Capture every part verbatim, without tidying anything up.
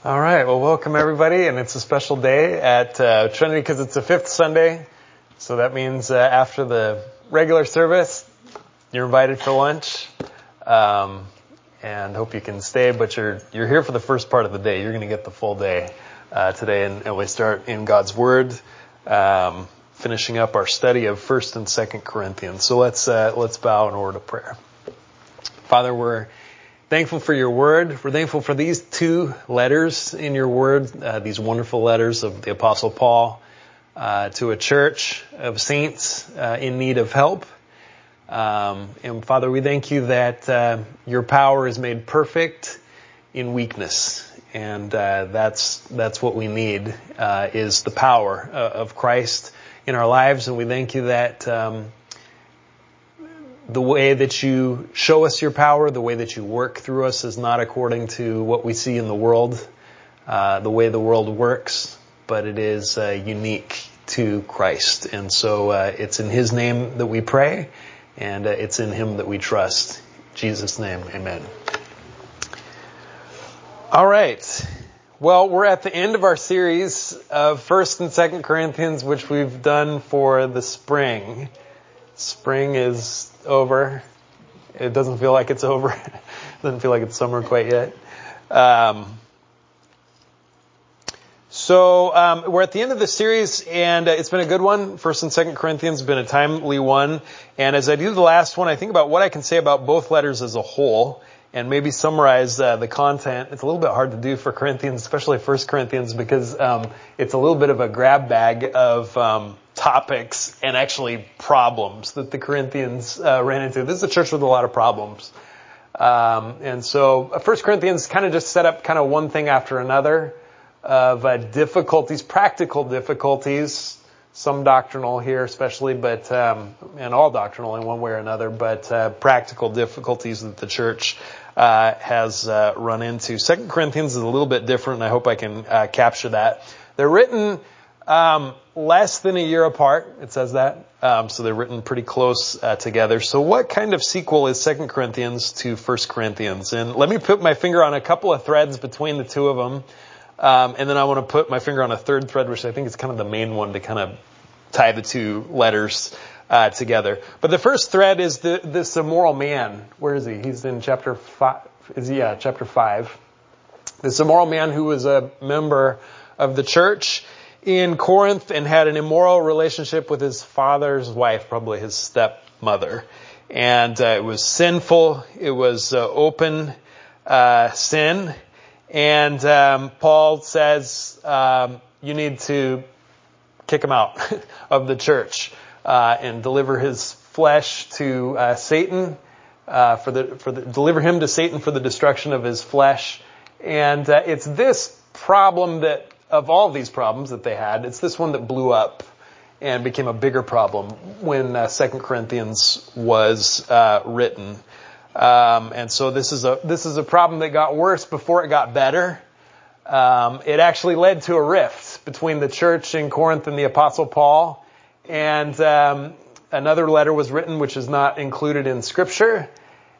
All right, well, welcome everybody, and it's a special day at uh, Trinity because it's the fifth Sunday, so that means uh, after the regular service, you're invited for lunch, um, and hope you can stay, but you're you're here for the first part of the day. You're going to get the full day uh, today, and, and we start in God's Word, um, finishing up our study of First and Second Corinthians. So let's uh, let's bow in a word of prayer. Father, we're thankful for your word. We're thankful for these two letters in your word, uh, these wonderful letters of the Apostle Paul uh, to a church of saints uh, in need of help. Um, and Father, we thank you that uh, your power is made perfect in weakness. And uh, that's that's what we need, uh, is the power uh, of Christ in our lives. And we thank you that um the way that you show us your power, the way that you work through us is not according to what we see in the world, uh, the way the world works, but it is uh, unique to Christ. And so uh, it's in His name that we pray, and uh, it's in Him that we trust. In Jesus' name, amen. All right. Well, we're at the end of our series of First and Second Corinthians, which we've done for the spring. Spring is over. It doesn't feel like it's over. It doesn't feel like it's summer quite yet. Um, so um, we're at the end of the series, and uh, it's been a good one. First and Second Corinthians has been a timely one. And as I do the last one, I think about what I can say about both letters as a whole, and maybe summarize uh, the content. It's a little bit hard to do for Corinthians, especially First Corinthians, because um, it's a little bit of a grab bag of um, topics and actually problems that the Corinthians uh, ran into. This is a church with a lot of problems. Um, and so uh, First Corinthians kind of just set up kind of one thing after another of uh, difficulties, practical difficulties, some doctrinal here especially, but um, and all doctrinal in one way or another, but uh, practical difficulties that the church uh, has uh, run into. Second Corinthians is a little bit different, and I hope I can uh, capture that. They're written um, less than a year apart. It says that, um, so they're written pretty close uh, together. So, what kind of sequel is Second Corinthians to First Corinthians? And let me put my finger on a couple of threads between the two of them. Um, and then I want to put my finger on a third thread, which I think is kind of the main one to kind of tie the two letters uh, together. But the first thread is the, this immoral man. Where is he? He's in chapter five. Is he? Yeah, chapter five. This immoral man who was a member of the church in Corinth and had an immoral relationship with his father's wife, probably his stepmother. And uh, it was sinful. It was uh, open uh, sin. And um, Paul says um, you need to kick him out of the church uh, and deliver his flesh to uh, Satan uh, for the for the deliver him to Satan for the destruction of his flesh. And uh, it's this problem that of all these problems that they had, it's this one that blew up and became a bigger problem when uh, Second Corinthians was uh, written. Um, and so this is a this is a problem that got worse before it got better. Um, it actually led to a rift between the church in Corinth and the Apostle Paul. And um, another letter was written which is not included in Scripture.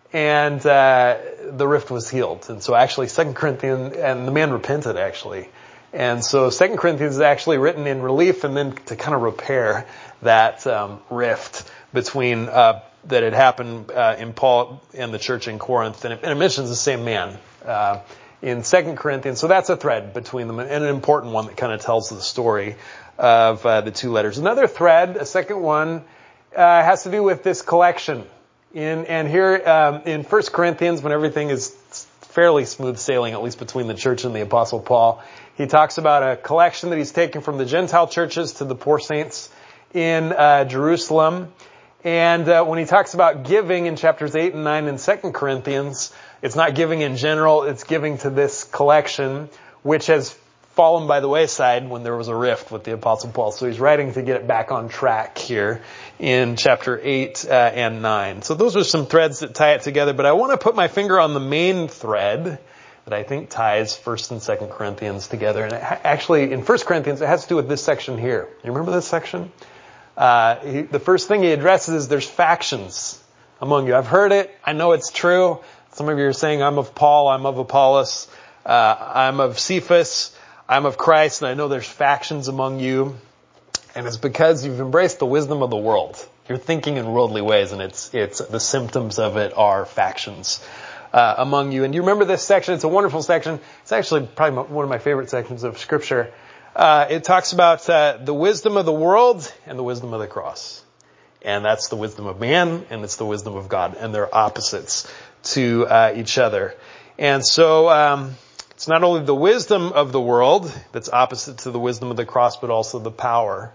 And uh, the rift was healed. And so actually Second Corinthians, and the man repented actually. And so Second Corinthians is actually written in relief and then to kind of repair that um, rift between uh that had happened uh, in Paul and the church in Corinth. And it, and it mentions the same man uh, in Second Corinthians. So that's a thread between them, and an important one that kind of tells the story of uh, the two letters. Another thread, a second one, uh, has to do with this collection. In And here um, in First Corinthians, when everything is fairly smooth sailing, at least between the church and the Apostle Paul, he talks about a collection that he's taken from the Gentile churches to the poor saints in uh, Jerusalem. And uh, when he talks about giving in chapters eight and nine in Second Corinthians, it's not giving in general, it's giving to this collection, which has fallen by the wayside when there was a rift with the Apostle Paul. So he's writing to get it back on track here in chapter eight uh, and nine. So those are some threads that tie it together, but I want to put my finger on the main thread that I think ties First and Second Corinthians together. And it ha- actually, in First Corinthians, it has to do with this section here. You remember this section? Uh, he, the first thing he addresses is there's factions among you. I've heard it. I know it's true. Some of you are saying, I'm of Paul, I'm of Apollos. Uh, I'm of Cephas, I'm of Christ, and I know there's factions among you. And it's because you've embraced the wisdom of the world. You're thinking in worldly ways, and it's it's the symptoms of it are factions uh, among you. And you remember this section? It's a wonderful section. It's actually probably one of my favorite sections of Scripture. Uh, it talks about uh, the wisdom of the world and the wisdom of the cross. And that's the wisdom of man, and it's the wisdom of God. And they're opposites to uh, each other. And so um, it's not only the wisdom of the world that's opposite to the wisdom of the cross, but also the power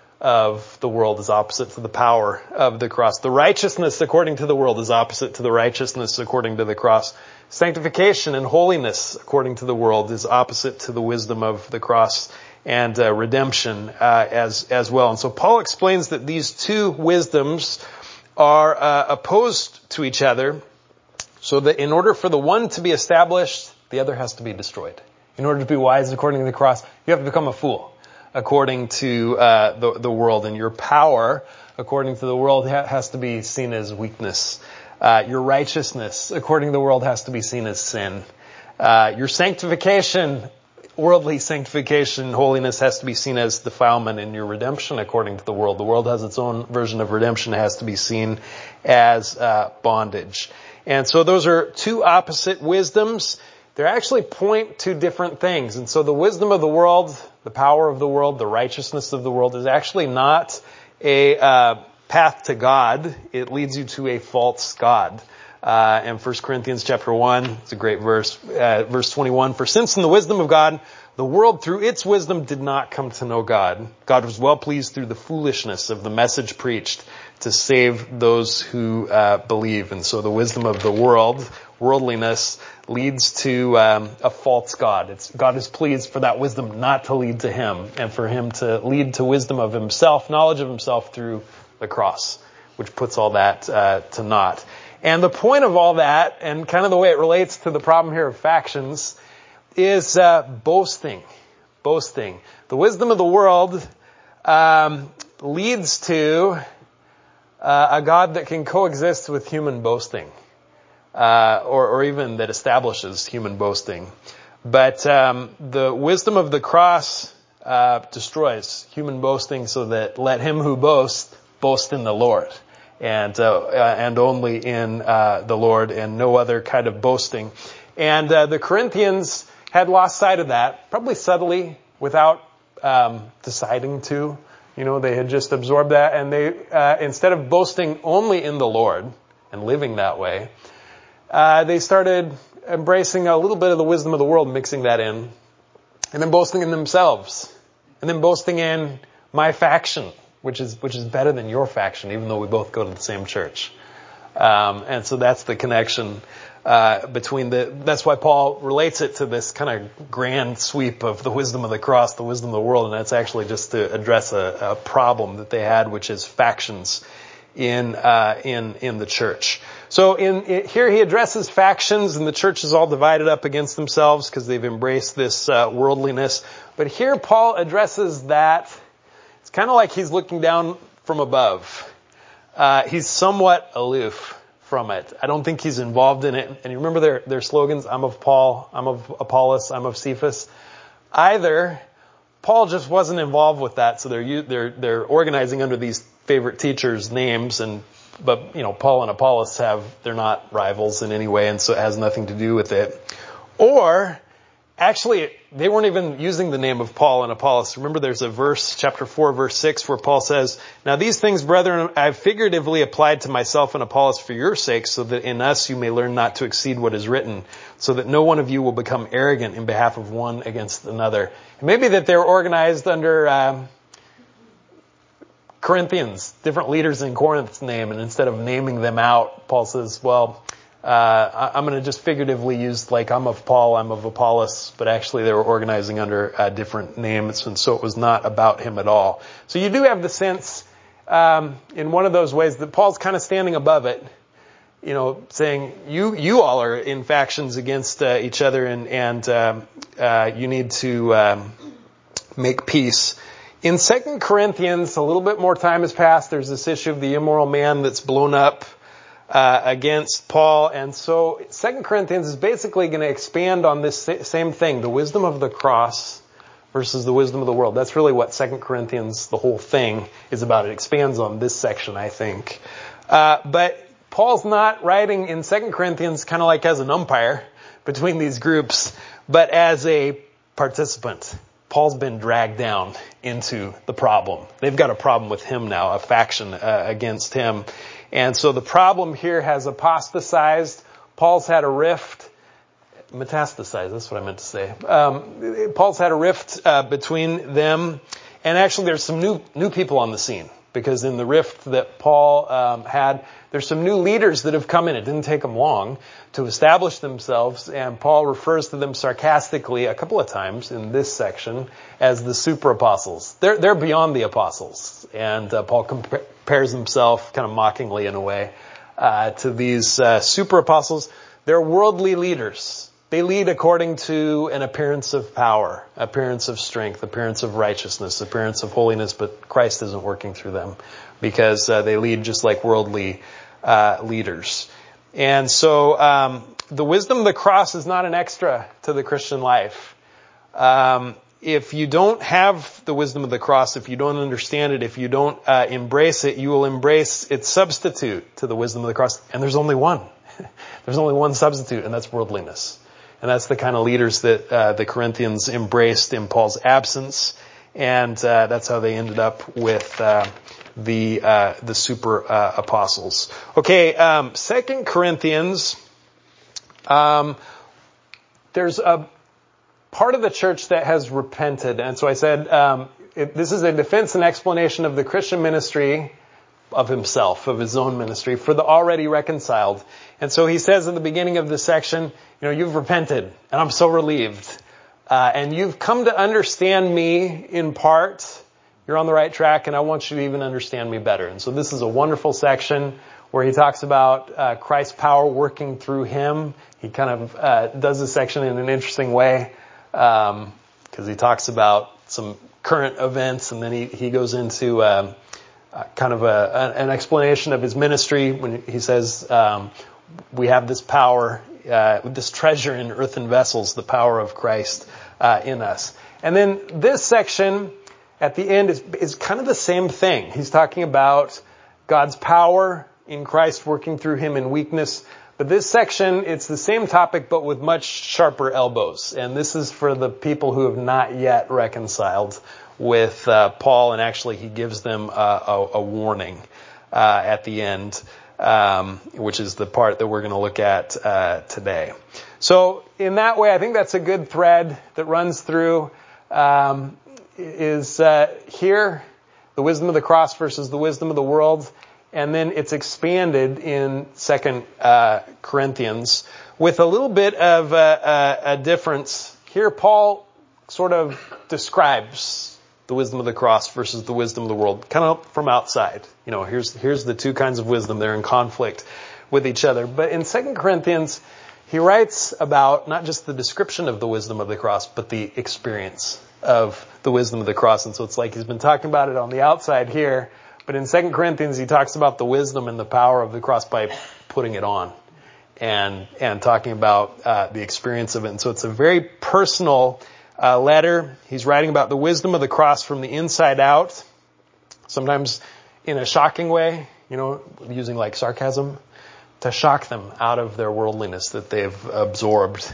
of the world is opposite to the power of the cross. The righteousness according to the world is opposite to the righteousness according to the cross. Sanctification and holiness according to the world is opposite to the wisdom of the cross, and uh, redemption uh, as as well. And so Paul explains that these two wisdoms are uh, opposed to each other, so that in order for the one to be established, the other has to be destroyed. In order to be wise according to the cross, you have to become a fool according to uh, the, the world. And your power, according to the world, ha- has to be seen as weakness. Uh, your righteousness, according to the world, has to be seen as sin. Uh, your sanctification, worldly sanctification, holiness, has to be seen as defilement. And your redemption, according to the world, the world has its own version of redemption, has to be seen as uh, bondage. And so those are two opposite wisdoms. They actually point to different things. And so the wisdom of the world, the power of the world, the righteousness of the world is actually not a uh, path to God. It leads you to a false God. Uh, and First Corinthians chapter one, it's a great verse, uh, verse twenty-one. For since in the wisdom of God, the world through its wisdom did not come to know God, God was well pleased through the foolishness of the message preached to save those who uh, believe. And so the wisdom of the world, worldliness, leads to um, a false God. It's, God is pleased for that wisdom not to lead to Him, and for Him to lead to wisdom of Himself, knowledge of Himself through the cross, which puts all that uh, to naught. And the point of all that, and kind of the way it relates to the problem here of factions, is uh, boasting. Boasting. The wisdom of the world um, leads to uh, a God that can coexist with human boasting. Uh, or, or even that establishes human boasting. But um, the wisdom of the cross uh, destroys human boasting, so that let him who boasts boast in the Lord, and uh, uh, and only in uh, the Lord, and no other kind of boasting. And uh, the Corinthians had lost sight of that, probably subtly, without um, deciding to. You know, they had just absorbed that, and they uh, instead of boasting only in the Lord and living that way, Uh, they started embracing a little bit of the wisdom of the world, mixing that in, and then boasting in themselves, and then boasting in my faction, which is which is better than your faction, even though we both go to the same church. Um, and so that's the connection uh, between the. That's why Paul relates it to this kind of grand sweep of the wisdom of the cross, the wisdom of the world, and that's actually just to address a, a problem that they had, which is factions in uh, in in the church. So in, in here he addresses factions, and the church is all divided up against themselves because they've embraced this uh, worldliness. But here Paul addresses that. It's kind of like he's looking down from above. Uh, he's somewhat aloof from it. I don't think he's involved in it. And you remember their their slogans: "I'm of Paul, I'm of Apollos, I'm of Cephas." Either Paul just wasn't involved with that, so they're they're they're organizing under these favorite teachers' names, and but you know Paul and Apollos have they're not rivals in any way, and so it has nothing to do with it. Or actually, they weren't even using the name of Paul and Apollos. Remember, there's a verse, chapter four, verse six, where Paul says, "Now these things, brethren, I've figuratively applied to myself and Apollos for your sake, so that in us you may learn not to exceed what is written, so that no one of you will become arrogant in behalf of one against another." And maybe that they're organized under um, Corinthians, different leaders in Corinth's name, and instead of naming them out, Paul says, well, uh, I'm going to just figuratively use, like, I'm of Paul, I'm of Apollos, but actually they were organizing under uh, different names, and so it was not about him at all. So you do have the sense, um, in one of those ways, that Paul's kind of standing above it, you know, saying, you you all are in factions against uh, each other, and, and uh, uh, you need to um, make peace. In Second Corinthians, a little bit more time has passed. There's this issue of the immoral man that's blown up uh, against Paul. And so Second Corinthians is basically going to expand on this same thing, the wisdom of the cross versus the wisdom of the world. That's really what Second Corinthians, the whole thing, is about. It expands on this section, I think. Uh, but Paul's not writing in Second Corinthians kind of like as an umpire between these groups, but as a participant. Paul's been dragged down into the problem. They've got a problem with him now, a faction uh, against him. And so the problem here has apostatized. Paul's had a rift. Metastasized, that's what I meant to say. Um, Paul's had a rift uh, between them. And actually there's some new new people on the scene. Because in the rift that Paul um, had, there's some new leaders that have come in. It didn't take them long to establish themselves. And Paul refers to them sarcastically a couple of times in this section as the super apostles. They're, they're beyond the apostles. And uh, Paul compares himself kind of mockingly in a way uh, to these uh, super apostles. They're worldly leaders. They lead according to an appearance of power, appearance of strength, appearance of righteousness, appearance of holiness, but Christ isn't working through them because uh, they lead just like worldly uh, leaders. And so um, the wisdom of the cross is not an extra to the Christian life. Um, if you don't have the wisdom of the cross, if you don't understand it, if you don't uh, embrace it, you will embrace its substitute to the wisdom of the cross. And there's only one. There's only one substitute, and that's worldliness. And that's the kind of leaders that uh, the Corinthians embraced in Paul's absence, and uh, that's how they ended up with uh, the uh, the super uh, apostles. Okay, um, Second Corinthians. Um, there's a part of the church that has repented, and so I said um, it, this is a defense and explanation of the Christian ministry of himself, of his own ministry, for the already reconciled. And so he says at the beginning of this section, you know, you've repented, and I'm so relieved. Uh, and you've come to understand me in part. You're on the right track, and I want you to even understand me better. And so this is a wonderful section where he talks about uh, Christ's power working through him. He kind of uh, does this section in an interesting way, because um, he talks about some current events, and then he, he goes into um, Uh, kind of a, an explanation of his ministry when he says um, we have this power, uh, this treasure in earthen vessels, the power of Christ uh, in us. And then this section at the end is, is kind of the same thing. He's talking about God's power in Christ working through him in weakness. But this section, it's the same topic but with much sharper elbows. And this is for the people who have not yet reconciled with uh, Paul, and actually he gives them uh, a, a warning uh, at the end, um, which is the part that we're going to look at uh, today. So in that way, I think that's a good thread that runs through, um, is uh, here, the wisdom of the cross versus the wisdom of the world, and then it's expanded in Second uh, Corinthians with a little bit of a, a, a difference. Here Paul sort of describes the wisdom of the cross versus the wisdom of the world, kind of from outside. You know, here's here's the two kinds of wisdom. They're in conflict with each other. But in Second Corinthians, he writes about not just the description of the wisdom of the cross, but the experience of the wisdom of the cross. And so it's like he's been talking about it on the outside here, but in Second Corinthians, he talks about the wisdom and the power of the cross by putting it on and and talking about uh, the experience of it. And so it's a very personal Uh, letter. He's writing about the wisdom of the cross from the inside out, sometimes in a shocking way, you know, using like sarcasm, to shock them out of their worldliness that they've absorbed.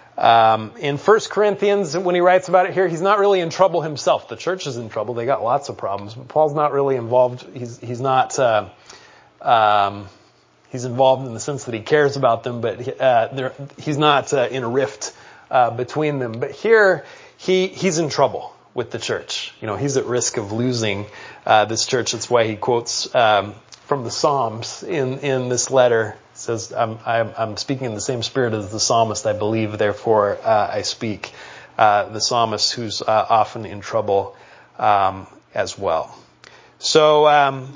Um, in First Corinthians, when he writes about it here, he's not really in trouble himself. The church is in trouble. They got lots of problems, but Paul's not really involved. He's, he's not, uh, um, he's involved in the sense that he cares about them, but uh, he's not uh, in a rift Uh, between them. But here, he he's in trouble with the church. You know, he's at risk of losing uh, this church. That's why he quotes um, from the Psalms in, in this letter. It says, I'm, I'm, I'm speaking in the same spirit as the psalmist, I believe, therefore uh, I speak. Uh, the psalmist who's uh, often in trouble um, as well. So um,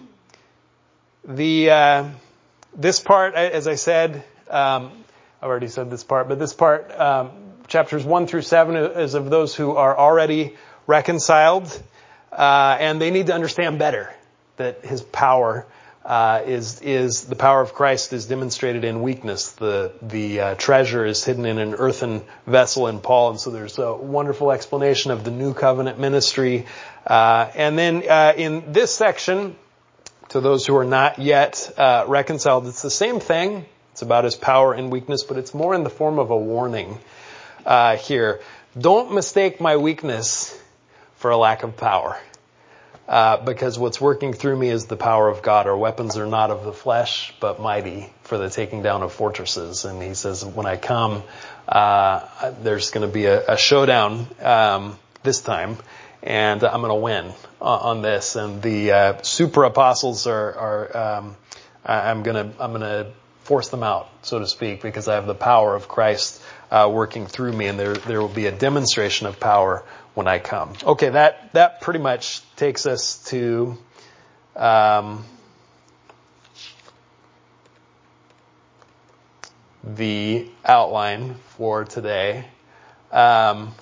the uh, this part, as I said, um, I've already said this part, but this part, um, chapters one through seven is of those who are already reconciled, uh, and they need to understand better that his power uh, is is the power of Christ is demonstrated in weakness. The the uh, treasure is hidden in an earthen vessel in Paul, and so there's a wonderful explanation of the new covenant ministry. Uh, and then uh, in this section, to those who are not yet uh, reconciled, it's the same thing. It's about his power and weakness, but it's more in the form of a warning uh, here. Don't mistake my weakness for a lack of power. Uh, because what's working through me is the power of God. Our weapons are not of the flesh, but mighty for the taking down of fortresses. And he says, when I come, uh, there's going to be a, a showdown um, this time, and I'm going to win on, on this. And the uh, super apostles are, are um, I'm going to, I'm going to force them out, so to speak, because I have the power of Christ uh, working through me, and there there will be a demonstration of power when I come. Okay, that that pretty much takes us to um, the outline for today. Um,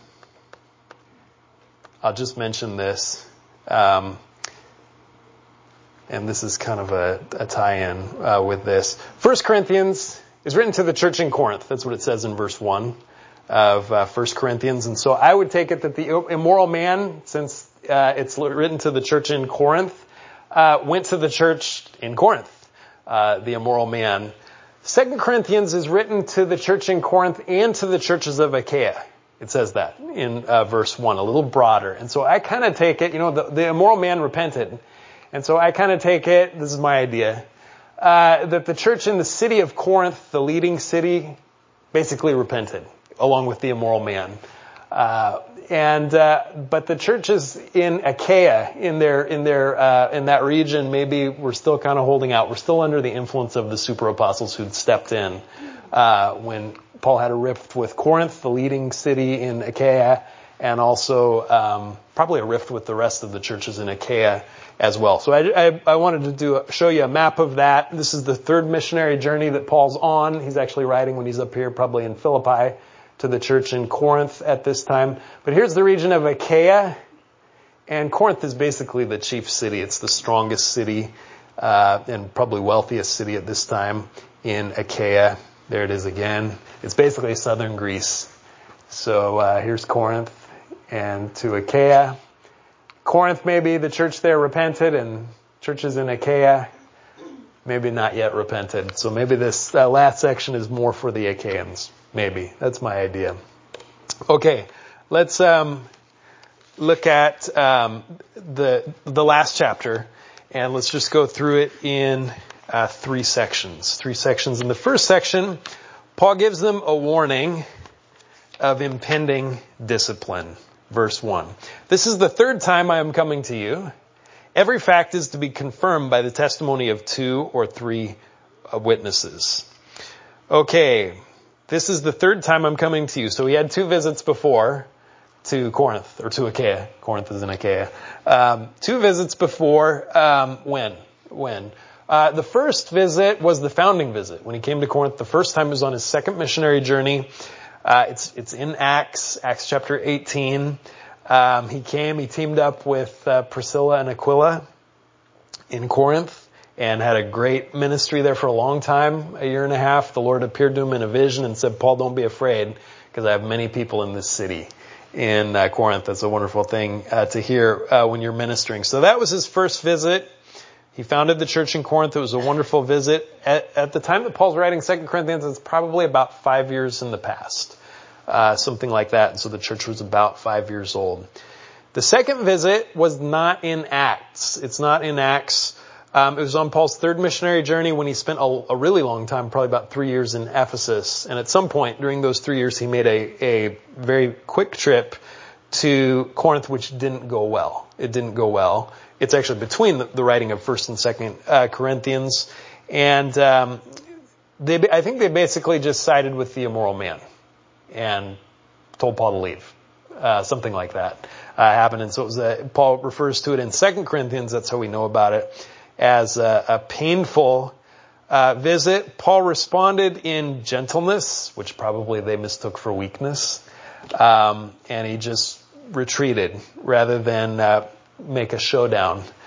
I'll just mention this, um, and this is kind of a, a tie-in uh, with this. First Corinthians is written to the church in Corinth. That's what it says in verse one of uh, First Corinthians. And so I would take it that the immoral man, since uh, it's written to the church in Corinth, uh, went to the church in Corinth, uh, the immoral man. Second Corinthians is written to the church in Corinth and to the churches of Achaia. It says that in uh, verse one, a little broader. And so I kind of take it, you know, the, the immoral man repented. And so I kind of take it, this is my idea, uh, that the church in the city of Corinth, the leading city, basically repented, along with the immoral man. Uh, and, uh, but the churches in Achaia, in their, in their, uh, in that region, maybe we're still kind of holding out. We're still under the influence of the super apostles who'd stepped in, uh, when Paul had a rift with Corinth, the leading city in Achaia, and also, um, probably a rift with the rest of the churches in Achaia as well. So I, I, I wanted to do a, show you a map of that. This is the third missionary journey that Paul's on. He's actually writing when he's up here, probably in Philippi, to the church in Corinth at this time. But here's the region of Achaia, and Corinth is basically the chief city. It's the strongest city, uh, and probably wealthiest city at this time in Achaia. There it is again. It's basically southern Greece. So, uh, here's Corinth and to Achaia. Corinth, maybe the church there repented, and churches in Achaia maybe not yet repented. So maybe this uh, last section is more for the Achaeans. Maybe. That's my idea. Okay, let's um, look at um, the the last chapter, and let's just go through it in uh, three sections. Three sections. In the first section, Paul gives them a warning of impending discipline. Verse one. This is the third time I am coming to you. Every fact is to be confirmed by the testimony of two or three witnesses. Okay, this is the third time I'm coming to you. So he had two visits before to Corinth, or to Achaia. Corinth is in Achaia. Um, two visits before, um, when? When? Uh, the first visit was the founding visit. When he came to Corinth, the first time was on his second missionary journey. Uh, it's, it's in Acts, Acts chapter eighteen. Um, he came, he teamed up with uh, Priscilla and Aquila in Corinth and had a great ministry there for a long time, a year and a half. The Lord appeared to him in a vision and said, Paul, don't be afraid, because I have many people in this city in uh, Corinth. That's a wonderful thing uh, to hear uh, when you're ministering. So that was his first visit. He founded the church in Corinth. It was a wonderful visit. At, at the time that Paul's writing Second Corinthians, it's probably about five years in the past. Uh, something like that. And so the church was about five years old. The second visit was not in Acts. It's not in Acts. Um, it was on Paul's third missionary journey when he spent a, a really long time, probably about three years in Ephesus. And at some point during those three years, he made a, a very quick trip to Corinth, which didn't go well. It didn't go well. It's actually between the, the writing of First and Second uh, Corinthians, and um, they, I think they basically just sided with the immoral man and told Paul to leave. Uh, something like that uh, happened, and so it was a, Paul refers to it in Second Corinthians. That's how we know about it, as a, a painful uh, visit. Paul responded in gentleness, which probably they mistook for weakness, um, and he just retreated rather than uh, make a showdown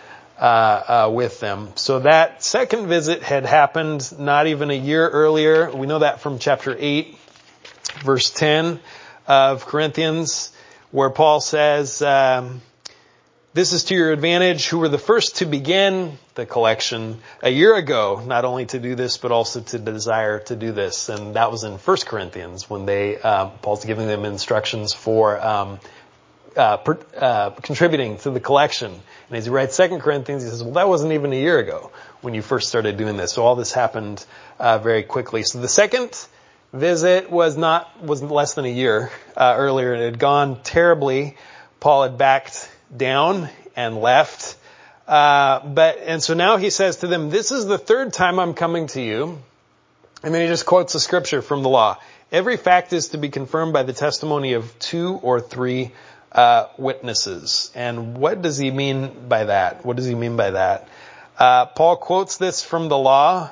uh, uh, with them. So that second visit had happened not even a year earlier. We know that from chapter eight, verse ten of Corinthians, where Paul says, um, this is to your advantage, who were the first to begin the collection a year ago, not only to do this, but also to desire to do this. And that was in First Corinthians when they, uh, Paul's giving them instructions for, um, uh, per, uh, contributing to the collection. And as he writes Second Corinthians, he says, well, that wasn't even a year ago when you first started doing this. So all this happened, uh, very quickly. So the second visit was not, was less than a year, uh, earlier. It had gone terribly. Paul had backed down and left. Uh, but, and so now he says to them, this is the third time I'm coming to you. And then he just quotes a scripture from the law. Every fact is to be confirmed by the testimony of two or three, uh, witnesses. And what does he mean by that? What does he mean by that? Uh, Paul quotes this from the law.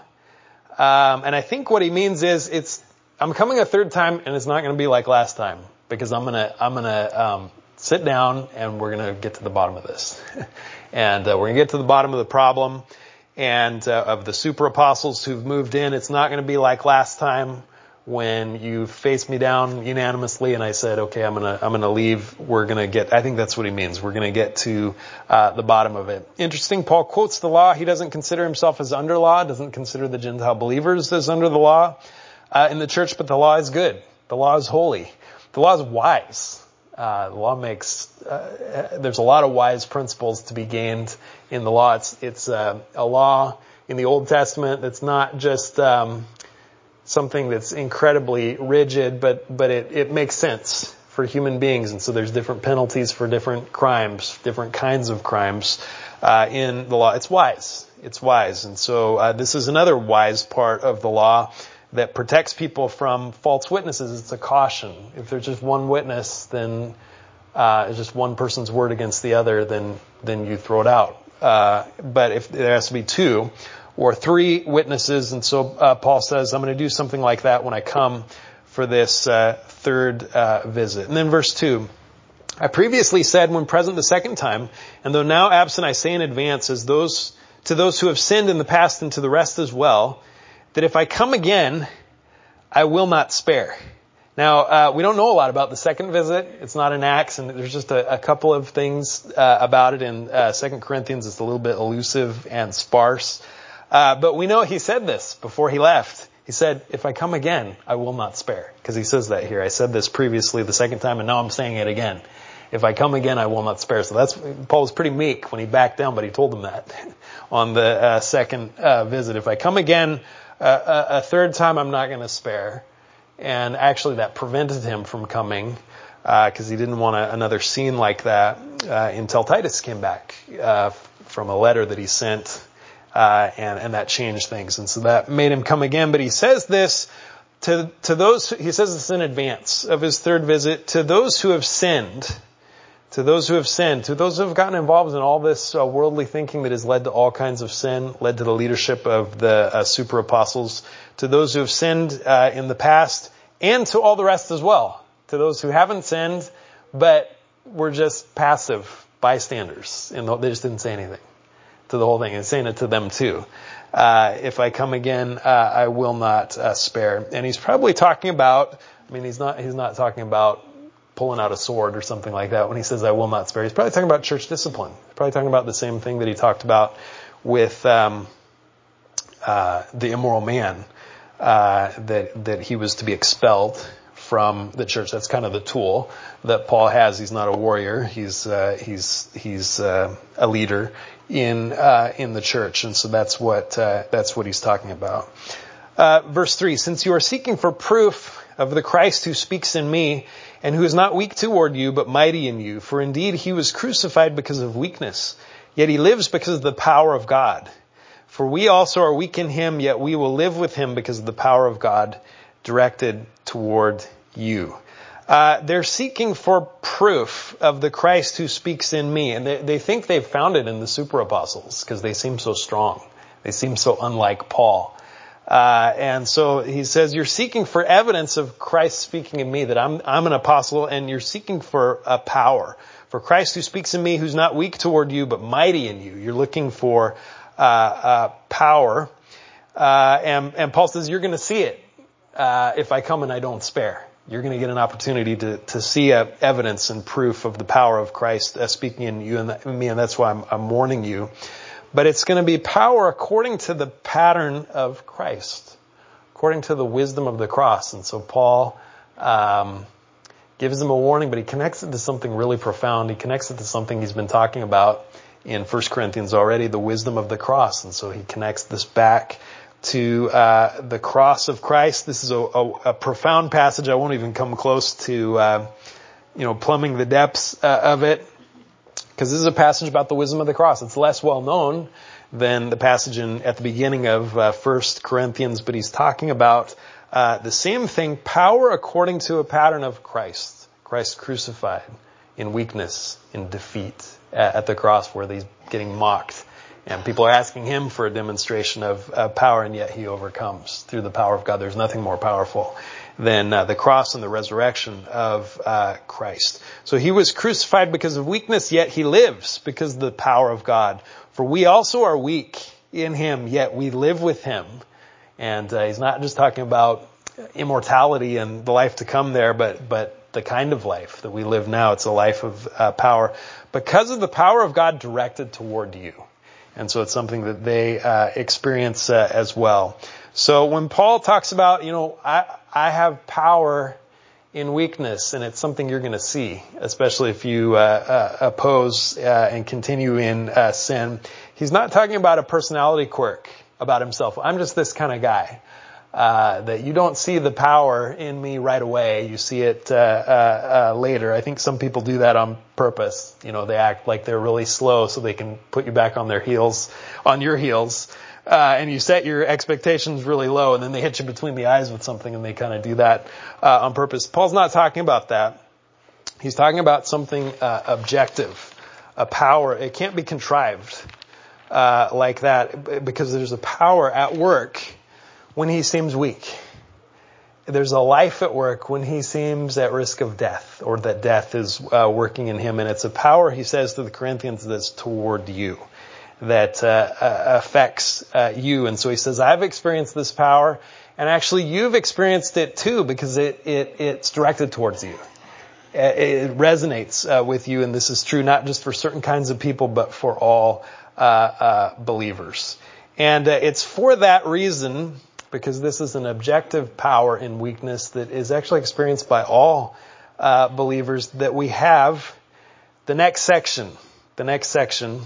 Um, and I think what he means is it's, I'm coming a third time and it's not going to be like last time because I'm going to, I'm going to, um, sit down and we're going to get to the bottom of this. and uh, we're going to get to the bottom of the problem and uh, of the super apostles who've moved in. It's not going to be like last time when you faced me down unanimously and I said, okay, I'm going to, I'm going to leave. We're going to get, I think that's what he means. We're going to get to uh, the bottom of it. Interesting. Paul quotes the law. He doesn't consider himself as under law, doesn't consider the Gentile believers as under the law uh, in the church, but the law is good. The law is holy. The law is wise. Uh, the law makes, uh, there's a lot of wise principles to be gained in the law. It's, it's, uh, a law in the Old Testament that's not just, um, something that's incredibly rigid, but, but it, it makes sense for human beings. And so there's different penalties for different crimes, different kinds of crimes, uh, in the law. It's wise. It's wise. And so, uh, this is another wise part of the law that protects people from false witnesses. It's a caution. If there's just one witness, then uh, it's just one person's word against the other, then then you throw it out. Uh, but if there has to be two or three witnesses, and so uh, Paul says, I'm going to do something like that when I come for this uh, third uh, visit. And then verse two, I previously said when present the second time, and though now absent I say in advance, as those to those who have sinned in the past and to the rest as well, that if I come again, I will not spare. Now, uh, we don't know a lot about the second visit. It's not in Acts, and there's just a, a couple of things uh, about it in uh, Second Corinthians. It's a little bit elusive and sparse. Uh, but we know he said this before he left. He said, if I come again, I will not spare. Because he says that here. I said this previously the second time, and now I'm saying it again. If I come again, I will not spare. So that's, Paul was pretty meek when he backed down, but he told them that on the uh, second uh, visit. If I come again, Uh, a, a third time I'm not going to spare. And actually that prevented him from coming because uh, he didn't want a, another scene like that uh, until Titus came back uh, from a letter that he sent uh, and, and that changed things. And so that made him come again. But he says this to, to those, he says this in advance of his third visit, to those who have sinned, to those who have sinned, to those who have gotten involved in all this uh, worldly thinking that has led to all kinds of sin, led to the leadership of the uh, super apostles, to those who have sinned uh, in the past, and to all the rest as well, to those who haven't sinned, but were just passive bystanders, and they just didn't say anything to the whole thing, and saying it to them too. Uh, if I come again, uh, I will not uh, spare. And he's probably talking about, I mean, he's not, he's not talking about pulling out a sword or something like that when he says I will not spare. He's probably talking about church discipline. He's probably talking about the same thing that he talked about with um, uh, the immoral man, uh, that that he was to be expelled from the church. That's kind of the tool that Paul has. He's not a warrior. He's uh, he's he's uh, a leader in uh, in the church, and so that's what uh, that's what he's talking about. Uh, verse three: since you are seeking for proof of the Christ who speaks in me, and who is not weak toward you, but mighty in you. For indeed he was crucified because of weakness, yet he lives because of the power of God. For we also are weak in him, yet we will live with him because of the power of God directed toward you. Uh, they're seeking for proof of the Christ who speaks in me. And they, they think they've found it in the super apostles because they seem so strong. They seem so unlike Paul. Uh, and so he says, you're seeking for evidence of Christ speaking in me, that I'm, I'm an apostle, and you're seeking for a power. For Christ who speaks in me, who's not weak toward you, but mighty in you. You're looking for, uh, uh, power. Uh, and, and Paul says, you're going to see it, uh, if I come and I don't spare. You're going to get an opportunity to, to see uh, evidence and proof of the power of Christ uh, speaking in you and, the, and me, and that's why I'm, I'm warning you. But it's going to be power according to the pattern of Christ, according to the wisdom of the cross. And so Paul um, gives them a warning, but he connects it to something really profound. He connects it to something he's been talking about in First Corinthians already, the wisdom of the cross. And so he connects this back to uh, the cross of Christ. This is a, a, a profound passage. I won't even come close to uh, you know plumbing the depths uh, of it, because this is a passage about the wisdom of the cross. It's less well known than the passage in, at the beginning of uh, First Corinthians, but he's talking about uh, the same thing, power according to a pattern of Christ. Christ crucified in weakness, in defeat at, at the cross where he's getting mocked. And people are asking him for a demonstration of uh, power, and yet he overcomes through the power of God. There's nothing more powerful than uh, the cross and the resurrection of uh, Christ. So he was crucified because of weakness, yet he lives because of the power of God. For we also are weak in him, yet we live with him. And uh, he's not just talking about immortality and the life to come there, but but the kind of life that we live now. It's a life of uh, power because of the power of God directed toward you. And so it's something that they uh, experience uh, as well. So when Paul talks about, you know, I, I have power in weakness, and it's something you're going to see, especially if you uh, uh, oppose uh, and continue in uh, sin. He's not talking about a personality quirk about himself. I'm just this kind of guy. Uh, that you don't see the power in me right away. You see it uh, uh, uh, later. I think some people do that on purpose. You know, they act like they're really slow so they can put you back on their heels, on your heels. Uh, and you set your expectations really low, and then they hit you between the eyes with something, and they kind of do that uh, on purpose. Paul's not talking about that. He's talking about something uh, objective, a power. It can't be contrived uh, like that, because there's a power at work when he seems weak. There's a life at work when he seems at risk of death, or that death is uh, working in him. And it's a power, he says to the Corinthians, that's toward you, that uh, uh, affects uh, you. And so he says, I've experienced this power, and actually you've experienced it too, because it, it it's directed towards you. It resonates uh, with you, and this is true not just for certain kinds of people, but for all uh, uh, believers. And uh, it's for that reason, because this is an objective power in weakness that is actually experienced by all uh, believers, that we have the next section, the next section,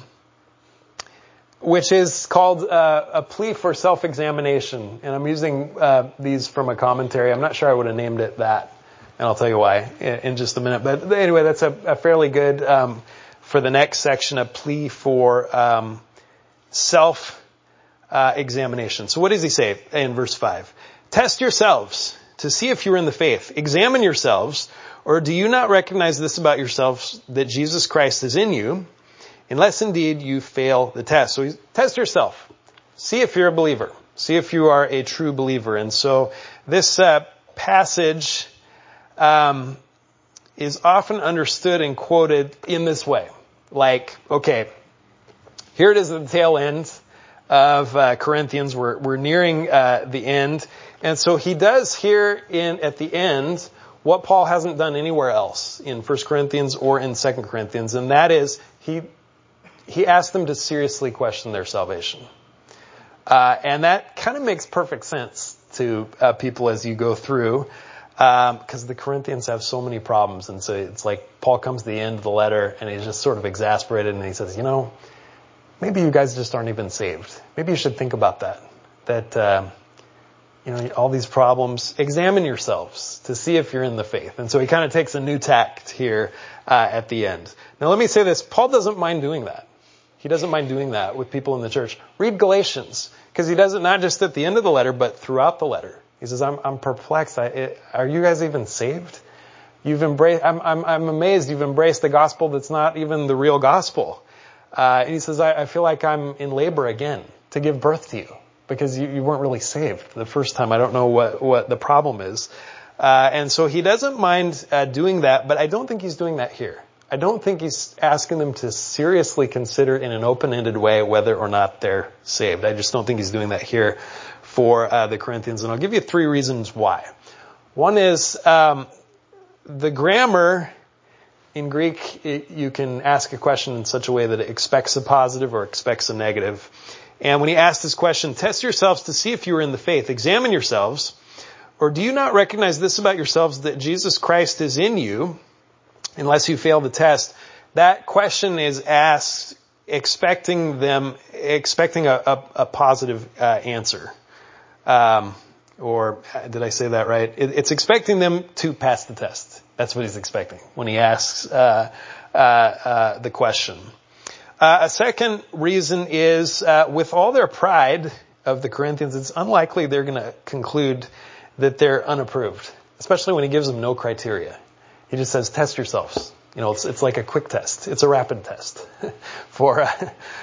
which is called uh, a plea for self-examination. And I'm using uh, these from a commentary. I'm not sure I would have named it that, and I'll tell you why in, in just a minute. But anyway, that's a, a fairly good, um, for the next section, a plea for um, self Uh, examination. So what does he say in verse five? Test yourselves to see if you're in the faith. Examine yourselves, or do you not recognize this about yourselves, that Jesus Christ is in you, unless indeed you fail the test. So test yourself. See if you're a believer. See if you are a true believer. And so this uh, passage um, is often understood and quoted in this way. Like, okay, here it is at the tail end of uh, Corinthians. We're, we're nearing uh, the end. And so he does here in at the end what Paul hasn't done anywhere else in First Corinthians or in Second Corinthians. And that is, he he asked them to seriously question their salvation. Uh, and that kind of makes perfect sense to uh, people as you go through, because um, the Corinthians have so many problems. And so it's like Paul comes to the end of the letter, and he's just sort of exasperated, and he says, you know, maybe you guys just aren't even saved. Maybe you should think about that. That, uh, you know, all these problems, examine yourselves to see if you're in the faith. And so he kind of takes a new tact here uh, at the end. Now let me say this. Paul doesn't mind doing that. He doesn't mind doing that with people in the church. Read Galatians, because he does it not just at the end of the letter, but throughout the letter. He says, I'm, I'm perplexed. I, it, are you guys even saved? You've embraced, I'm, I'm, I'm amazed you've embraced the gospel that's not even the real gospel. Uh, and he says, I, I feel like I'm in labor again to give birth to you. because you, you weren't really saved the first time. I don't know what, what the problem is. Uh, and so he doesn't mind uh, doing that, but I don't think he's doing that here. I don't think he's asking them to seriously consider in an open-ended way whether or not they're saved. I just don't think he's doing that here for uh, the Corinthians. And I'll give you three reasons why. One is um, the grammar in Greek, it, you can ask a question in such a way that it expects a positive or expects a negative. And when he asked this question, test yourselves to see if you are in the faith. Examine yourselves. Or do you not recognize this about yourselves, that Jesus Christ is in you, unless you fail the test? That question is asked expecting them, expecting a, a, a positive uh, answer. Um, or did I say that right? It, it's expecting them to pass the test. That's what he's expecting when he asks uh, uh, uh, the question. Uh, a second reason is uh, with all their pride of the Corinthians, it's unlikely they're going to conclude that they're unapproved, especially when he gives them no criteria. He just says, test yourselves. You know, it's it's like a quick test. It's a rapid test. For uh,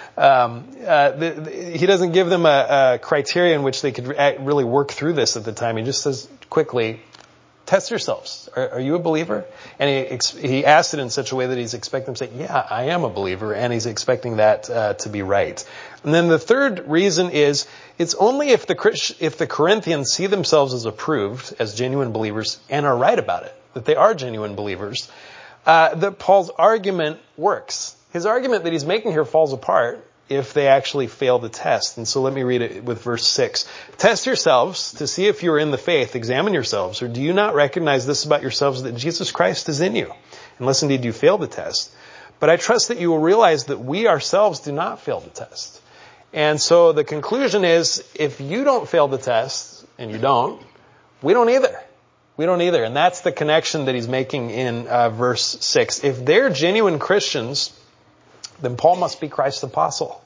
um, uh, the, the, he doesn't give them a, a criteria in which they could re- really work through this at the time. He just says quickly, test yourselves. Are, are you a believer? And he ex- he asks it in such a way that he's expecting them to say, yeah, I am a believer, and he's expecting that uh, to be right. And then the third reason is it's only if the Christ- if the Corinthians see themselves as approved, as genuine believers, and are right about it, that they are genuine believers, uh, that Paul's argument works. His argument that he's making here falls apart if they actually fail the test. And so let me read it with verse six. Test yourselves to see if you are in the faith. Examine yourselves. Or do you not recognize this about yourselves, that Jesus Christ is in you, unless indeed you fail the test? But I trust that you will realize that we ourselves do not fail the test. And so the conclusion is, if you don't fail the test, and you don't, we don't either. We don't either. And that's the connection that he's making in uh, verse six. If they're genuine Christians, then Paul must be Christ's apostle.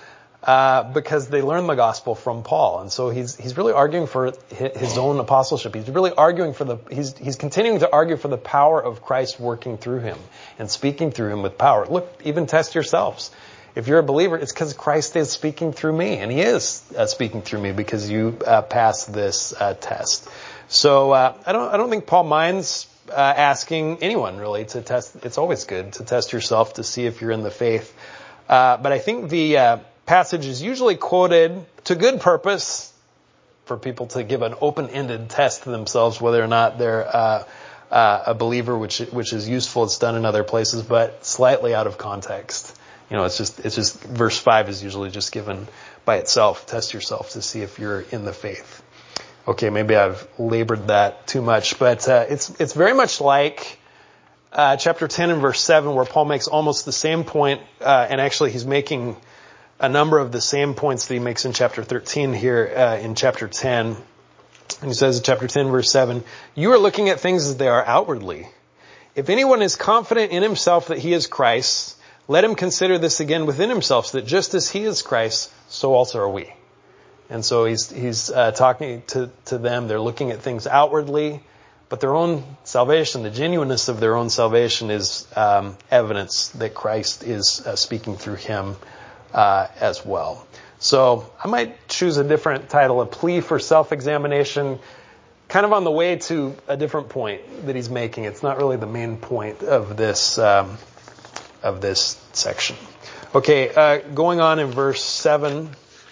Uh, because they learned the gospel from Paul. And so he's, he's really arguing for his own apostleship. He's really arguing for the, he's, he's continuing to argue for the power of Christ working through him and speaking through him with power. Look, even test yourselves. If you're a believer, it's because Christ is speaking through me, and he is uh, speaking through me because you uh, passed this uh, test. So uh, I don't, I don't think Paul minds uh, asking anyone really to test. It's always good to test yourself to see if you're in the faith. Uh, but I think the uh, passage is usually quoted to good purpose for people to give an open-ended test to themselves whether or not they're uh, uh, a believer, which which is useful. It's done in other places, but slightly out of context. You know, it's just, it's just, verse five is usually just given by itself. Test yourself to see if you're in the faith. Okay, maybe I've labored that too much, but, uh, it's, it's very much like, uh, chapter ten and verse seven, where Paul makes almost the same point, uh, and actually he's making a number of the same points that he makes in chapter thirteen here, uh, in chapter ten. And he says in chapter ten, verse seven, you are looking at things as they are outwardly. If anyone is confident in himself that he is Christ, let him consider this again within himself, so that just as he is Christ, so also are we. And so he's he's uh, talking to, to them. They're looking at things outwardly, but their own salvation, the genuineness of their own salvation is um, evidence that Christ is uh, speaking through him uh, as well. So I might choose a different title, a plea for self-examination, kind of on the way to a different point that he's making. It's not really the main point of this um of this section. Okay, uh, going on in verse seven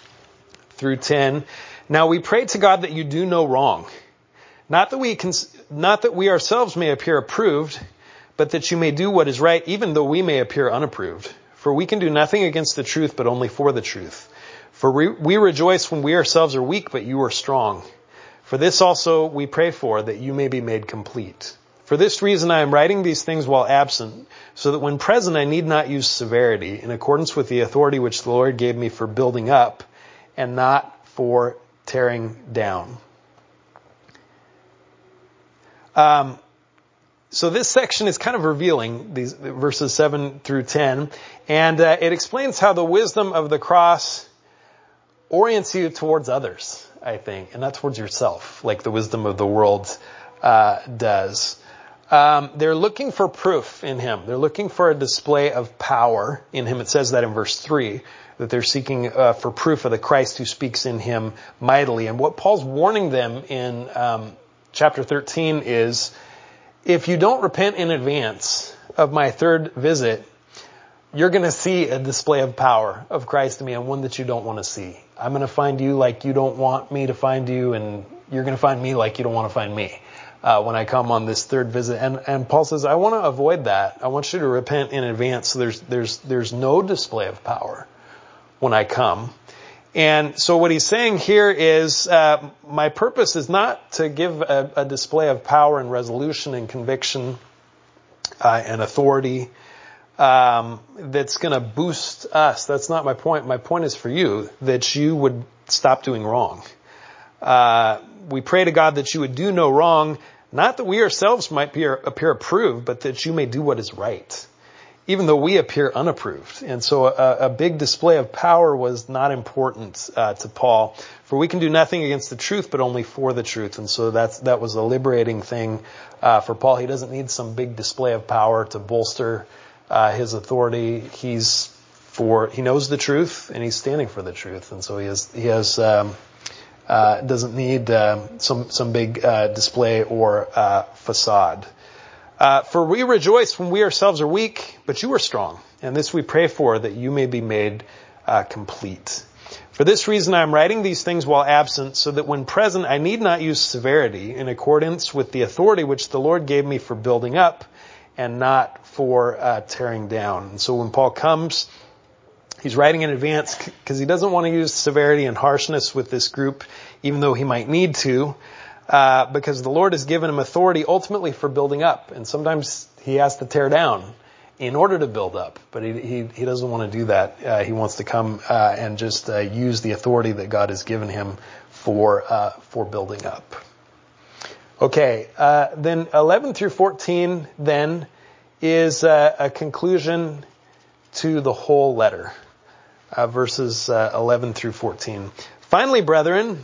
through ten. Now we pray to God that you do no wrong. Not that we cons- not that we ourselves may appear approved, but that you may do what is right, even though we may appear unapproved. For we can do nothing against the truth, but only for the truth. For we, we rejoice when we ourselves are weak, but you are strong. For this also we pray for, that you may be made complete. For this reason I am writing these things while absent, so that when present I need not use severity, in accordance with the authority which the Lord gave me for building up, and not for tearing down. Um, so this section is kind of revealing, these verses seven through ten, and uh, it explains how the wisdom of the cross orients you towards others, I think, and not towards yourself, like the wisdom of the world uh, does. Um, they're looking for proof in him. They're looking for a display of power in him. It says that in verse three. that they're seeking uh, for proof of the Christ who speaks in him mightily. And what Paul's warning them in um, chapter thirteen is, if you don't repent in advance of my third visit, you're going to see a display of power of Christ in me, and one that you don't want to see. I'm going to find you like you don't want me to find you, and you're going to find me like you don't want to find me uh, when I come on this third visit. And, and Paul says, I want to avoid that. I want you to repent in advance so there's, there's, there's no display of power when I come. And so what he's saying here is, uh, my purpose is not to give a, a display of power and resolution and conviction uh, and authority um, that's going to boost us. That's not my point. My point is for you, that you would stop doing wrong. Uh, we pray to God that you would do no wrong, not that we ourselves might be, appear approved, but that you may do what is right, even though we appear unapproved. And so a, a big display of power was not important uh, to Paul. For we can do nothing against the truth, but only for the truth. And so that's, that was a liberating thing uh, for Paul. He doesn't need some big display of power to bolster uh, his authority. He's for, he knows the truth, and he's standing for the truth. And so he has, he has, um, uh, doesn't need uh, some, some big uh, display or uh, facade. Uh, for we rejoice when we ourselves are weak, but you are strong. And this we pray for, that you may be made uh, complete. For this reason I am writing these things while absent, so that when present I need not use severity, in accordance with the authority which the Lord gave me for building up and not for uh, tearing down. And so when Paul comes, he's writing in advance because he doesn't want to use severity and harshness with this group, even though he might need to. Uh, because the Lord has given him authority ultimately for building up. And sometimes he has to tear down in order to build up. But he he, he doesn't want to do that. Uh, he wants to come uh, and just uh, use the authority that God has given him for uh, for building up. Okay, uh, then eleven through fourteen then is uh, a conclusion to the whole letter. Uh, verses uh, eleven through fourteen. Finally, brethren,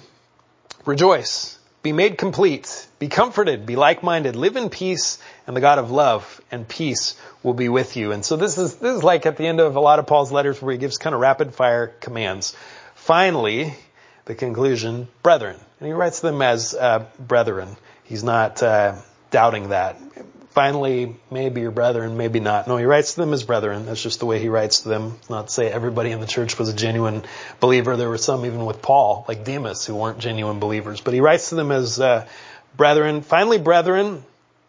rejoice. Be made complete, be comforted, be like-minded, live in peace, and the God of love and peace will be with you. And so this is, this is like at the end of a lot of Paul's letters where he gives kind of rapid fire commands. Finally, the conclusion, brethren. And he writes them as uh, brethren. He's not uh, doubting that. Finally, maybe your brethren, maybe not. No, he writes to them as brethren. That's just the way he writes to them. Not to say everybody in the church was a genuine believer. There were some even with Paul, like Demas, who weren't genuine believers. But he writes to them as uh, brethren. Finally, brethren,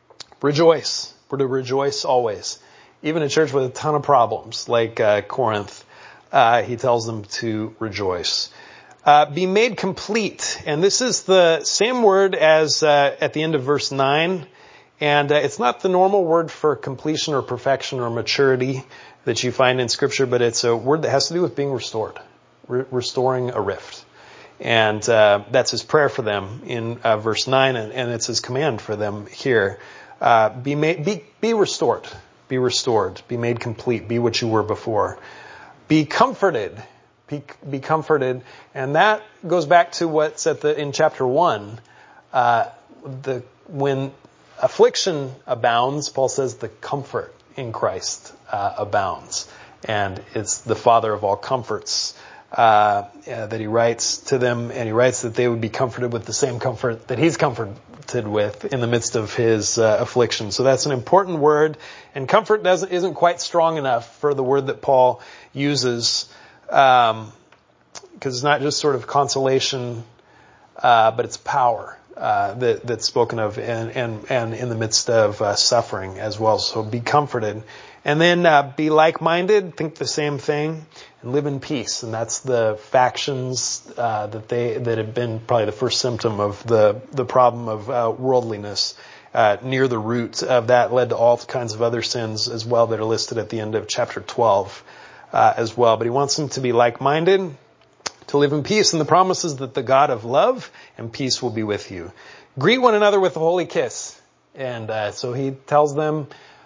rejoice. We're to rejoice always. Even a church with a ton of problems, like uh, Corinth, uh, he tells them to rejoice. Uh, be made complete. And this is the same word as uh, at the end of verse nine. And uh, it's not the normal word for completion or perfection or maturity that you find in Scripture, but it's a word that has to do with being restored, re- restoring a rift. And uh, that's his prayer for them in uh, verse nine, and, and it's his command for them here. Uh, be, made, be, be restored, be restored, be made complete, be what you were before. Be comforted, be, be comforted. And that goes back to what's at the in chapter one. Uh, the when affliction abounds, Paul says the comfort in Christ uh, abounds. And it's the Father of all comforts uh, uh, that he writes to them. And he writes that they would be comforted with the same comfort that he's comforted with in the midst of his uh, affliction. So that's an important word. And comfort doesn't isn't quite strong enough for the word that Paul uses, um, because it's not just sort of consolation, uh, but it's power. Uh, that, that's spoken of and, and, and in the midst of uh, suffering as well. So be comforted. And then uh, be like-minded, think the same thing, and live in peace. And that's the factions uh, that they that have been probably the first symptom of the, the problem of uh, worldliness. Uh, near the root of that led to all kinds of other sins as well that are listed at the end of chapter twelve uh, as well. But he wants them to be like-minded, to live in peace, and the promise is that the God of love and peace will be with you. Greet one another with a holy kiss. And uh, so he tells them,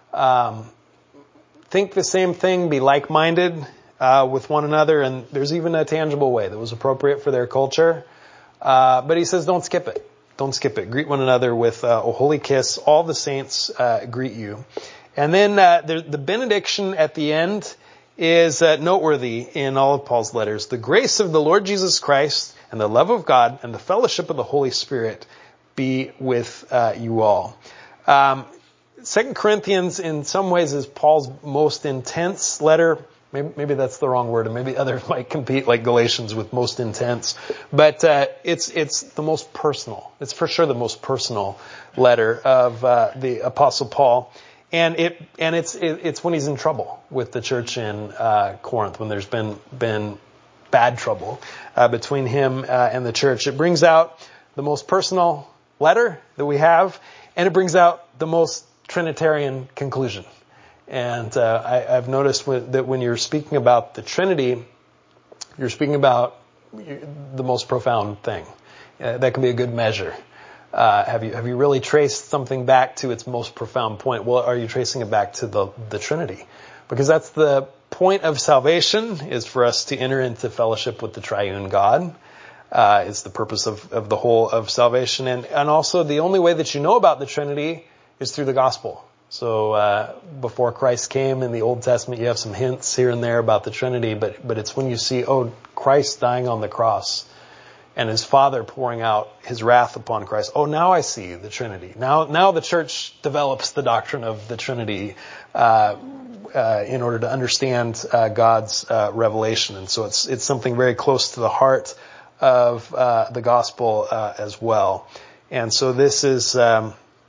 um, think the same thing, be like-minded uh, with one another, and there's even a tangible way that was appropriate for their culture. Uh, but he says, don't skip it. Don't skip it. Greet one another with uh, a holy kiss. All the saints uh, greet you. And then uh, the, the benediction at the end is uh, noteworthy in all of Paul's letters. The grace of the Lord Jesus Christ and the love of God and the fellowship of the Holy Spirit be with uh, you all. Um, Second Corinthians in some ways is Paul's most intense letter. Maybe, maybe that's the wrong word, and maybe others might compete like Galatians with most intense. But uh, it's it's the most personal. It's for sure the most personal letter of uh, the Apostle Paul. And it and it's it, it's when he's in trouble with the church in uh, Corinth, when there's been been bad trouble uh, between him uh, and the church. It brings out the most personal letter that we have, and it brings out the most Trinitarian conclusion. And uh, I, I've noticed when, that when you're speaking about the Trinity, you're speaking about the most profound thing. Uh, that can be a good measure. Uh, have you have you really traced something back to its most profound point? Well, are you tracing it back to the the Trinity? Because that's the point of salvation, is for us to enter into fellowship with the triune God. Uh, is the purpose of, of the whole of salvation. And, and also the only way that you know about the Trinity is through the gospel. So uh, before Christ came in the Old Testament, you have some hints here and there about the Trinity, but but it's when you see, oh, Christ dying on the cross and his Father pouring out his wrath upon Christ. Oh, now I see the Trinity. Now now the church develops the doctrine of the Trinity uh, uh, in order to understand uh, God's uh, revelation. And so it's it's something very close to the heart of uh, the gospel uh, as well. And so this is um,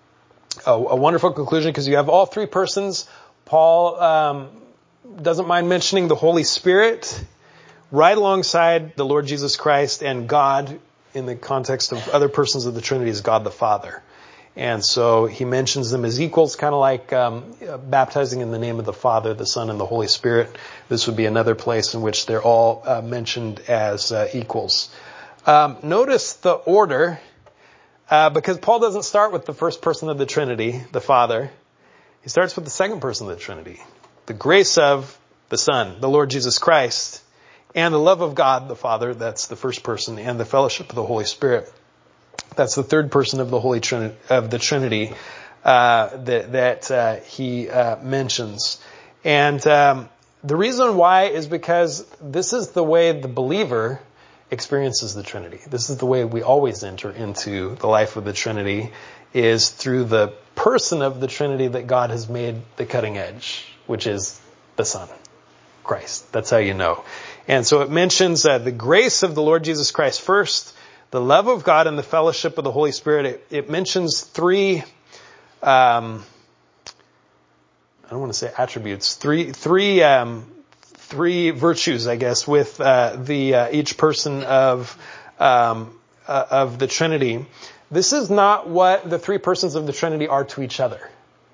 a, a wonderful conclusion, because you have all three persons. Paul um, doesn't mind mentioning the Holy Spirit right alongside the Lord Jesus Christ, and God in the context of other persons of the Trinity is God the Father. And so he mentions them as equals, kind of like um, baptizing in the name of the Father, the Son, and the Holy Spirit. This would be another place in which they're all uh, mentioned as uh, equals. Um, notice the order, uh, because Paul doesn't start with the first person of the Trinity, the Father. He starts with the second person of the Trinity, the grace of the Son, the Lord Jesus Christ, and the love of God, the Father, that's the first person, and the fellowship of the Holy Spirit. That's the third person of the Holy Trinity, of the Trinity, uh, that, that uh, he uh, mentions. And um, the reason why is because this is the way the believer experiences the Trinity. This is the way we always enter into the life of the Trinity, is through the person of the Trinity that God has made the cutting edge, which is the Son, Christ. That's how you know. And so it mentions uh, the grace of the Lord Jesus Christ first, the love of God and the fellowship of the Holy Spirit. It, it mentions three, um, I don't want to say attributes, three, three, um, three virtues, I guess, with uh, the uh, each person of um, uh, of the Trinity. This is not what the three persons of the Trinity are to each other.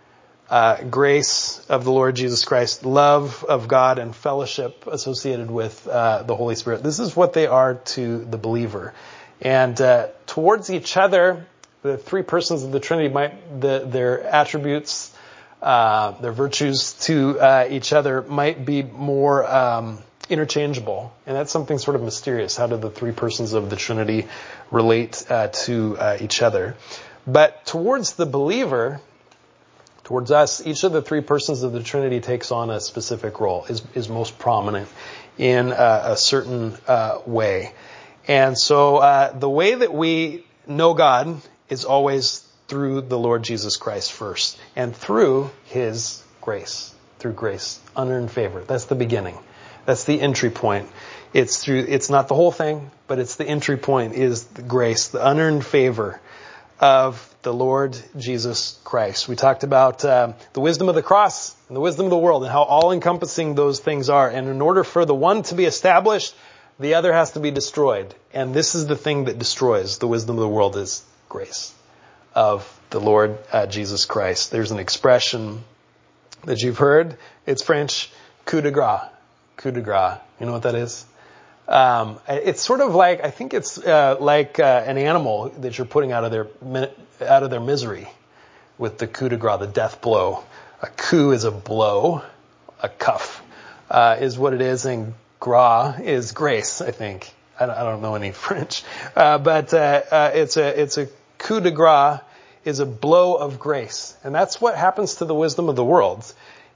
Uh, grace of the Lord Jesus Christ, love of God, and fellowship associated with uh, the Holy Spirit. This is what they are to the believer. And uh, towards each other, the three persons of the Trinity might, the, their attributes, uh, their virtues to uh, each other might be more um, interchangeable. And that's something sort of mysterious. How do the three persons of the Trinity relate uh, to uh, each other? But towards the believer, towards us, each of the three persons of the Trinity takes on a specific role, is, is most prominent in uh, a certain uh, way. And so uh, the way that we know God is always through the Lord Jesus Christ first, and through his grace, through grace, unearned favor. That's the beginning. That's the entry point. It's through. It's not the whole thing, but it's the entry point is the grace, the unearned favor of the Lord Jesus Christ. We talked about um, the wisdom of the cross and the wisdom of the world, and how all-encompassing those things are. And in order for the one to be established, the other has to be destroyed. And this is the thing that destroys the wisdom of the world, is grace of the Lord uh, Jesus Christ. There's an expression that you've heard. It's French, coup de grace. Coup de grace. You know what that is? Um, it's sort of like, I think it's uh, like uh, an animal that you're putting out of their out of their misery with the coup de grace, the death blow. A coup is a blow. A cuff uh, is what it is, and gras is grace, I think. I don't, I don't know any French. Uh, but uh, uh, it's a it's a coup de grace is a blow of grace. And that's what happens to the wisdom of the world,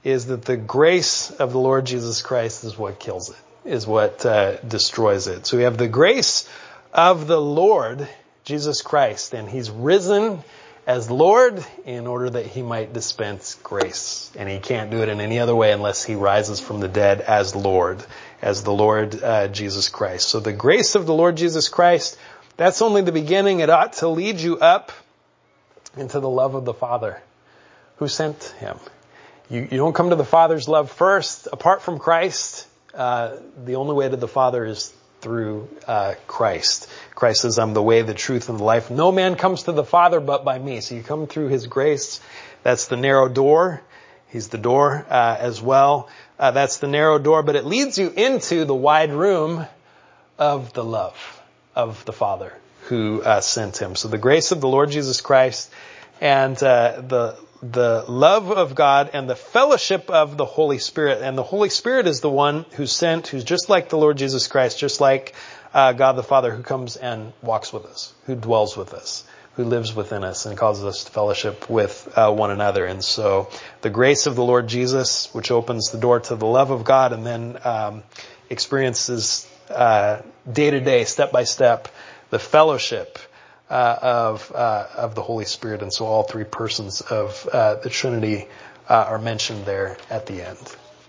is that the grace of the Lord Jesus Christ is what kills it, is what uh, destroys it. So we have the grace of the Lord Jesus Christ, and he's risen as Lord in order that he might dispense grace. And he can't do it in any other way unless he rises from the dead as Lord, as the Lord uh, Jesus Christ. So the grace of the Lord Jesus Christ, that's only the beginning. It ought to lead you up into the love of the Father who sent him. You, you don't come to the Father's love first. Apart from Christ, uh, the only way to the Father is through uh, Christ. Christ says, I'm the way, the truth, and the life. No man comes to the Father but by me. So you come through his grace. That's the narrow door. He's the door uh, as well. Uh, that's the narrow door, but it leads you into the wide room of the love of the Father who uh, sent him. So the grace of the Lord Jesus Christ and uh, the the love of God and the fellowship of the Holy Spirit. And the Holy Spirit is the one who's sent, who's just like the Lord Jesus Christ, just like uh, God the Father, who comes and walks with us, who dwells with us, who lives within us and causes us to fellowship with uh, one another. And so the grace of the Lord Jesus, which opens the door to the love of God, and then um, experiences uh, day to day, step by step, the fellowship Uh, of uh, of the Holy Spirit. And so all three persons of uh, the Trinity uh, are mentioned there at the end.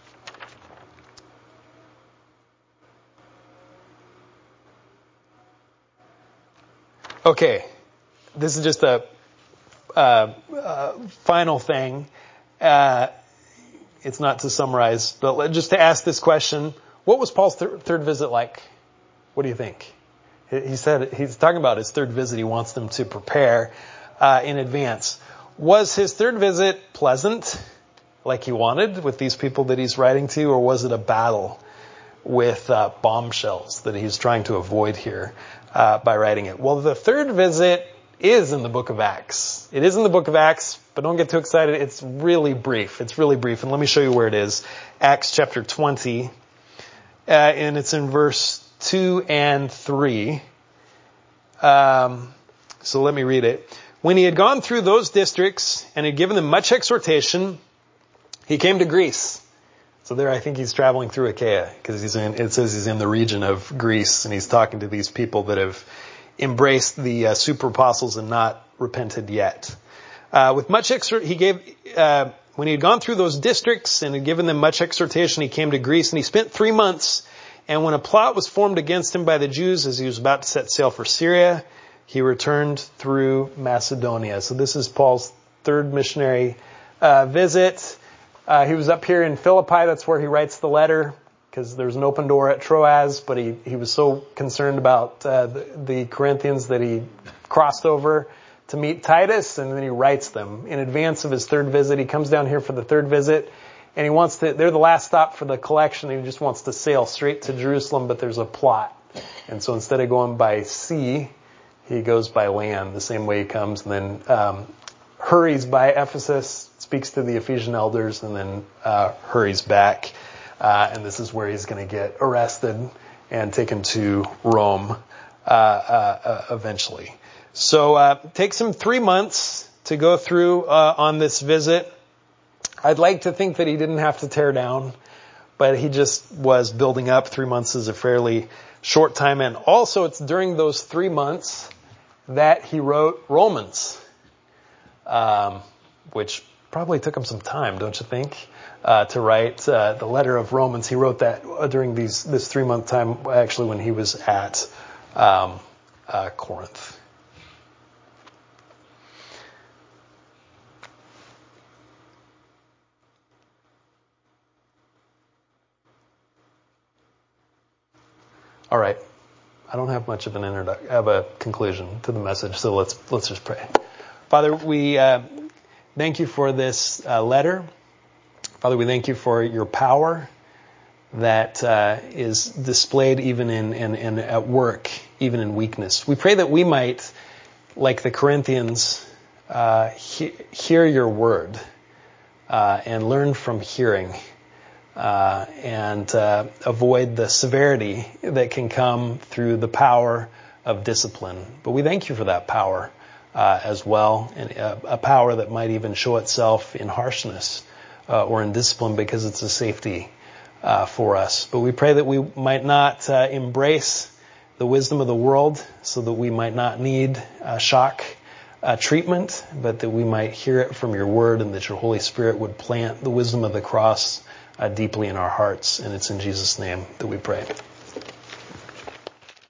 Okay, this is just a uh, uh, final thing. Uh, it's not to summarize, but just to ask this question: what was Paul's th- third visit like? What do you think? He said, he's talking about his third visit. He wants them to prepare uh, in advance. Was his third visit pleasant, like he wanted, with these people that he's writing to, or was it a battle with uh, bombshells that he's trying to avoid here uh, by writing it? Well, the third visit is in the book of Acts. It is in the book of Acts, but don't get too excited. It's really brief. It's really brief. And let me show you where it is. Acts chapter twenty, uh, and it's in verse two and three. Um, so let me read it. When he had gone through those districts and had given them much exhortation, he came to Greece. So there I think he's traveling through Achaia, because he's in, it says he's in the region of Greece, and he's talking to these people that have embraced the uh, super apostles and not repented yet. Uh, with much exhort, he gave, uh, when he had gone through those districts and had given them much exhortation, he came to Greece, and he spent three months. And when a plot was formed against him by the Jews as he was about to set sail for Syria, he returned through Macedonia. So this is Paul's third missionary uh, visit. Uh, he was up here in Philippi. That's where he writes the letter, because there's an open door at Troas. But he, he was so concerned about uh, the, the Corinthians that he crossed over to meet Titus, and then he writes them in advance of his third visit. He comes down here for the third visit. And he wants to, they're the last stop for the collection. He just wants to sail straight to Jerusalem, but there's a plot. And so instead of going by sea, he goes by land, the same way he comes, and then um, hurries by Ephesus, speaks to the Ephesian elders, and then uh, hurries back. Uh, and this is where he's going to get arrested and taken to Rome uh, uh, uh, eventually. So uh, it takes him three months to go through uh, on this visit. I'd like to think that he didn't have to tear down, but he just was building up. Three months is a fairly short time. And also it's during those three months that he wrote Romans, um, which probably took him some time, don't you think, uh, to write uh, the letter of Romans. He wrote that during these this three-month time, actually, when he was at um, uh, Corinth. All right. I don't have much of an introduction, have a conclusion to the message, so let's let's just pray. Father, we uh, thank you for this uh, letter. Father, we thank you for your power that uh, is displayed even in, in, in at work, even in weakness. We pray that we might, like the Corinthians, uh, he, hear your word uh, and learn from hearing. Uh, and uh, avoid the severity that can come through the power of discipline. But we thank you for that power uh, as well, and a, a power that might even show itself in harshness uh, or in discipline because it's a safety uh, for us. But we pray that we might not uh, embrace the wisdom of the world so that we might not need uh, shock uh, treatment, but that we might hear it from your word and that your Holy Spirit would plant the wisdom of the cross uh, deeply in our hearts. And it's in Jesus' name that we pray.